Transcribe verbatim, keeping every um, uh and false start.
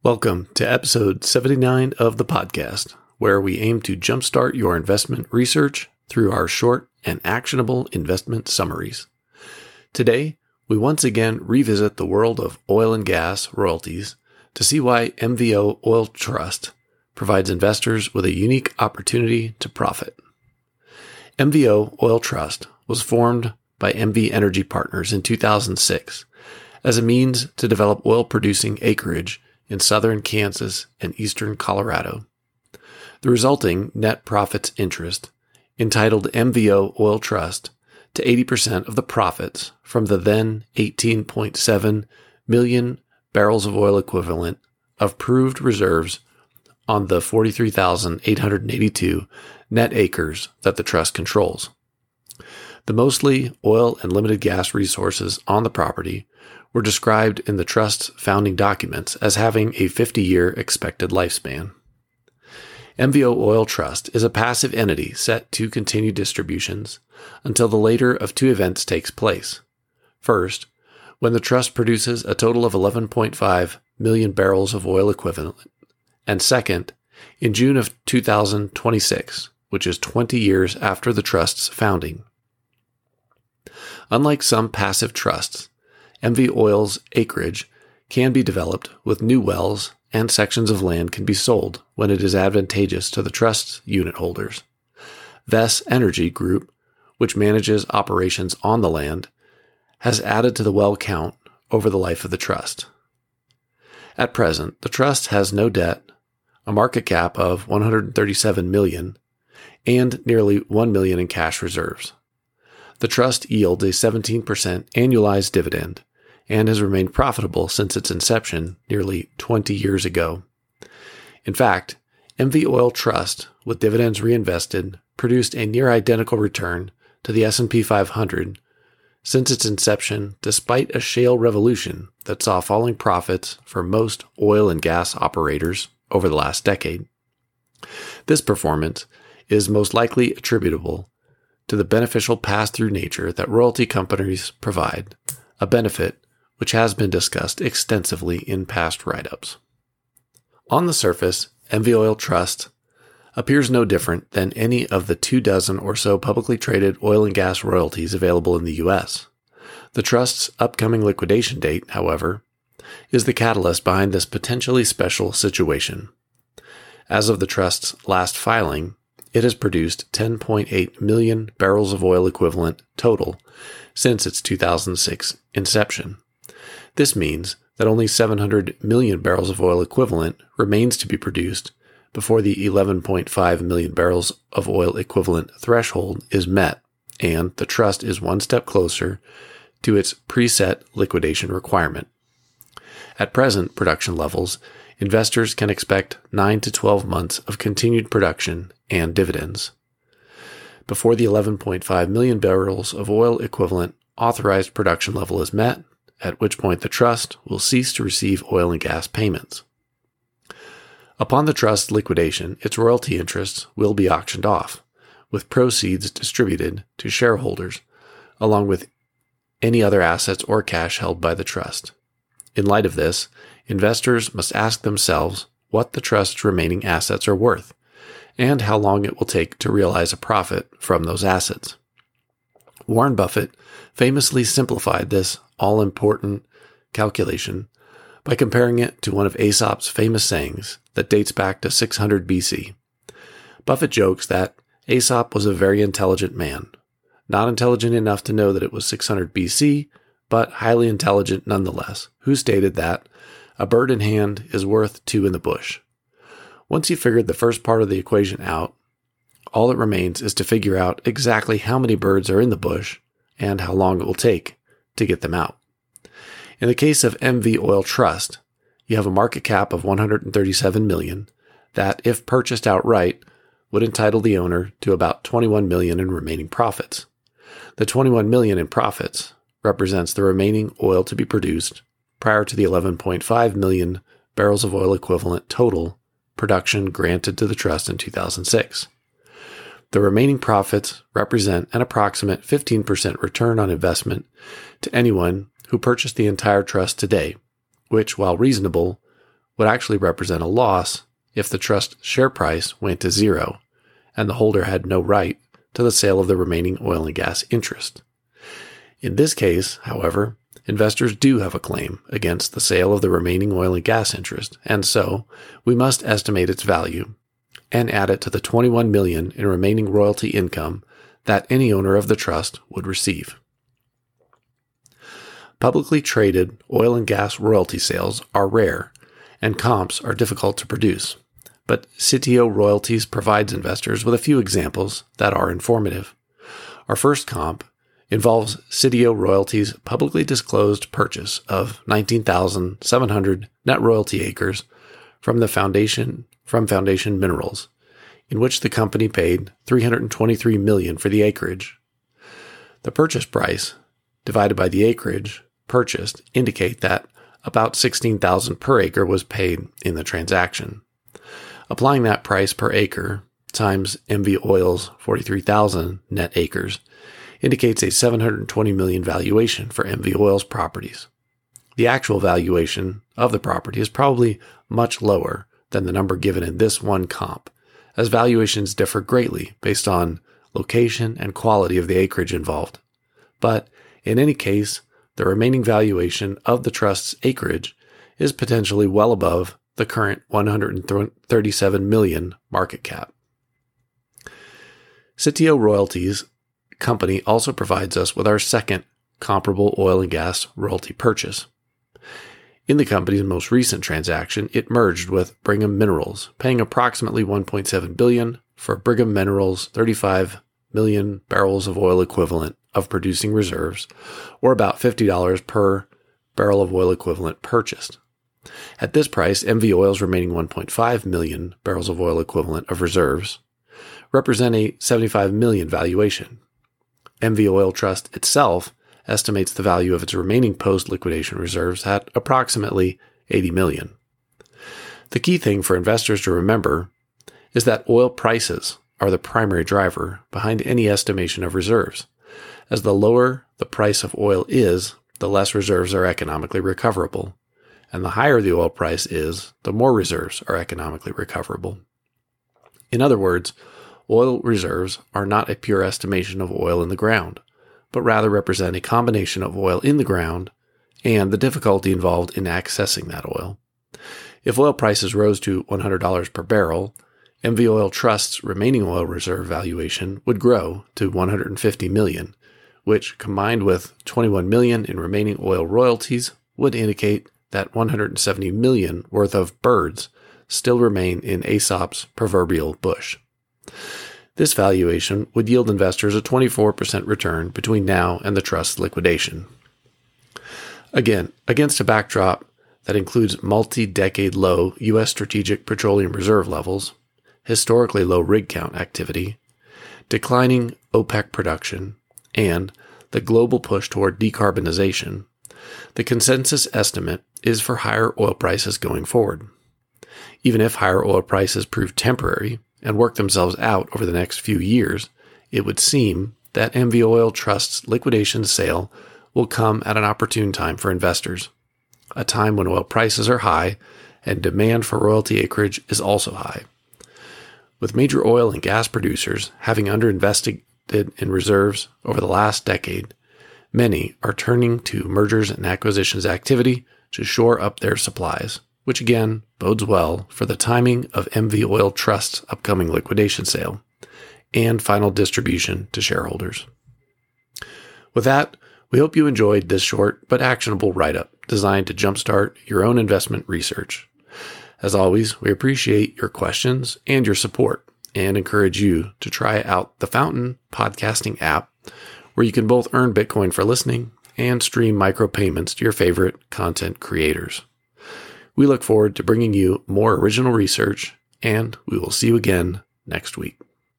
Welcome to episode seventy-nine of the podcast, where we aim to jumpstart your investment research through our short and actionable investment summaries. Today, we once again revisit the world of oil and gas royalties to see why M V O Oil Trust provides investors with a unique opportunity to profit. M V O Oil Trust was formed by M V Energy Partners in two thousand six as a means to develop oil-producing acreage in southern Kansas and eastern Colorado. The resulting net profits interest entitled M V O Oil Trust to eighty percent of the profits from the then eighteen point seven million barrels of oil equivalent of proved reserves on the forty-three thousand eight hundred eighty-two net acres that the trust controls. The mostly oil and limited gas resources on the property were described in the trust's founding documents as having a fifty-year expected lifespan. M V O Oil Trust is a passive entity set to continue distributions until the later of two events takes place. First, when the trust produces a total of eleven point five million barrels of oil equivalent, and second, in June of two thousand twenty-six, which is twenty years after the trust's founding. Unlike some passive trusts, M V Oil's acreage can be developed with new wells, and sections of land can be sold when it is advantageous to the trust's unit holders. V E S Energy Group, which manages operations on the land, has added to the well count over the life of the trust. At present, the trust has no debt, a market cap of one hundred thirty-seven million dollars, and nearly one million dollars in cash reserves. The trust yields a seventeen percent annualized dividend and has remained profitable since its inception nearly twenty years ago. In fact, M V Oil Trust, with dividends reinvested, produced a near-identical return to the S and P five hundred since its inception, despite a shale revolution that saw falling profits for most oil and gas operators over the last decade. This performance is most likely attributable to the beneficial pass-through nature that royalty companies provide, a benefit which has been discussed extensively in past write-ups. On the surface, M V Oil Trust appears no different than any of the two dozen or so publicly traded oil and gas royalties available in the U S. The trust's upcoming liquidation date, however, is the catalyst behind this potentially special situation. As of the trust's last filing, it has produced ten point eight million barrels of oil equivalent total since its two thousand six inception. This means that only seven hundred million barrels of oil equivalent remains to be produced before the eleven point five million barrels of oil equivalent threshold is met, and the trust is one step closer to its preset liquidation requirement. At present production levels, investors can expect nine to twelve months of continued production and dividends before the eleven point five million barrels of oil equivalent authorized production level is met, at which point the trust will cease to receive oil and gas payments. Upon the trust's liquidation, its royalty interests will be auctioned off, with proceeds distributed to shareholders, along with any other assets or cash held by the trust. In light of this, investors must ask themselves what the trust's remaining assets are worth, and how long it will take to realize a profit from those assets. Warren Buffett famously simplified this all-important calculation by comparing it to one of Aesop's famous sayings that dates back to six hundred B C. Buffett jokes that Aesop was a very intelligent man, not intelligent enough to know that it was six hundred B C, but highly intelligent nonetheless, who stated that a bird in hand is worth two in the bush. Once you figured the first part of the equation out, all that remains is to figure out exactly how many birds are in the bush and how long it will take to get them out. In the case of M V Oil Trust, you have a market cap of one hundred thirty-seven million dollars that, if purchased outright, would entitle the owner to about twenty-one million dollars in remaining profits. The twenty-one million dollars in profits represents the remaining oil to be produced prior to the eleven point five million barrels of oil equivalent total production granted to the trust in two thousand six. The remaining profits represent an approximate fifteen percent return on investment to anyone who purchased the entire trust today, which, while reasonable, would actually represent a loss if the trust share price went to zero and the holder had no right to the sale of the remaining oil and gas interest. In this case, however, investors do have a claim against the sale of the remaining oil and gas interest, and so we must estimate its value and add it to the twenty-one million dollars in remaining royalty income that any owner of the trust would receive. Publicly traded oil and gas royalty sales are rare, and comps are difficult to produce, but Sitio Royalties provides investors with a few examples that are informative. Our first comp involves Sitio Royalties' publicly disclosed purchase of nineteen thousand seven hundred net royalty acres from the Foundation from Foundation Minerals, in which the company paid three hundred twenty-three million dollars for the acreage. The purchase price divided by the acreage purchased indicate that about sixteen thousand dollars per acre was paid in the transaction. Applying that price per acre times M V Oil's forty-three thousand net acres indicates a seven hundred twenty million dollars valuation for M V Oil's properties. The actual valuation of the property is probably much lower than the number given in this one comp, as valuations differ greatly based on location and quality of the acreage involved. But in any case, the remaining valuation of the trust's acreage is potentially well above the current one hundred thirty-seven million dollars market cap. Sitio Royalties Company also provides us with our second comparable oil and gas royalty purchase. In the company's most recent transaction, it merged with Brigham Minerals, paying approximately one point seven billion dollars for Brigham Minerals' thirty-five million barrels of oil equivalent of producing reserves, or about fifty dollars per barrel of oil equivalent purchased. At this price, M V Oil's remaining one point five million barrels of oil equivalent of reserves represent a seventy-five million dollars valuation. M V Oil Trust itself estimates the value of its remaining post-liquidation reserves at approximately eighty million dollars. The key thing for investors to remember is that oil prices are the primary driver behind any estimation of reserves. As the lower the price of oil is, the less reserves are economically recoverable, and the higher the oil price is, the more reserves are economically recoverable. In other words, oil reserves are not a pure estimation of oil in the ground, but rather represent a combination of oil in the ground and the difficulty involved in accessing that oil. If oil prices rose to one hundred dollars per barrel, M V Oil Trust's remaining oil reserve valuation would grow to one hundred fifty million dollars, which, combined with twenty-one million dollars in remaining oil royalties, would indicate that one hundred seventy million dollars worth of birds still remain in Aesop's proverbial bush. This valuation would yield investors a twenty-four percent return between now and the trust's liquidation. Again, against a backdrop that includes multi-decade low U S strategic petroleum reserve levels, historically low rig count activity, declining OPEC production, and the global push toward decarbonization, the consensus estimate is for higher oil prices going forward. Even if higher oil prices prove temporary and work themselves out over the next few years, it would seem that M V Oil Trust's liquidation sale will come at an opportune time for investors, a time when oil prices are high and demand for royalty acreage is also high. With major oil and gas producers having underinvested in reserves over the last decade, many are turning to mergers and acquisitions activity to shore up their supplies, which again bodes well for the timing of M V Oil Trust's upcoming liquidation sale and final distribution to shareholders. With that, we hope you enjoyed this short but actionable write-up designed to jumpstart your own investment research. As always, we appreciate your questions and your support and encourage you to try out the Fountain podcasting app, where you can both earn Bitcoin for listening and stream micropayments to your favorite content creators. We look forward to bringing you more original research, and we will see you again next week.